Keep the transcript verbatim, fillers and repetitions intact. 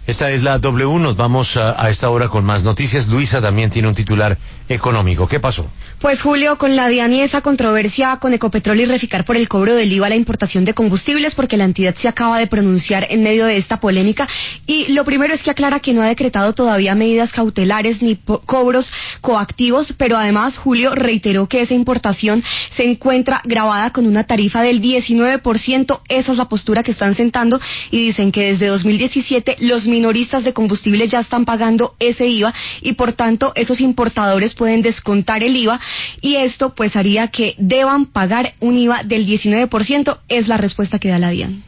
Esta es la W, nos vamos a, a esta hora con más noticias. Luisa también tiene un titular económico. ¿Qué pasó? Pues Julio, con la DIAN y esa controversia con Ecopetrol y Reficar por el cobro del I V A a la importación de combustibles, porque la entidad se acaba de pronunciar en medio de esta polémica, y lo primero es que aclara que no ha decretado todavía medidas cautelares ni cobros coactivos, pero además Julio reiteró que esa importación se encuentra grabada con una tarifa del diecinueve por ciento. Esa es la postura que están sentando, y dicen que desde dos mil diecisiete los minoristas de combustibles ya están pagando ese I V A, y por tanto esos importadores pueden descontar el I V A, y esto pues haría que deban pagar un I V A del diecinueve por ciento. Es la respuesta que da la DIAN.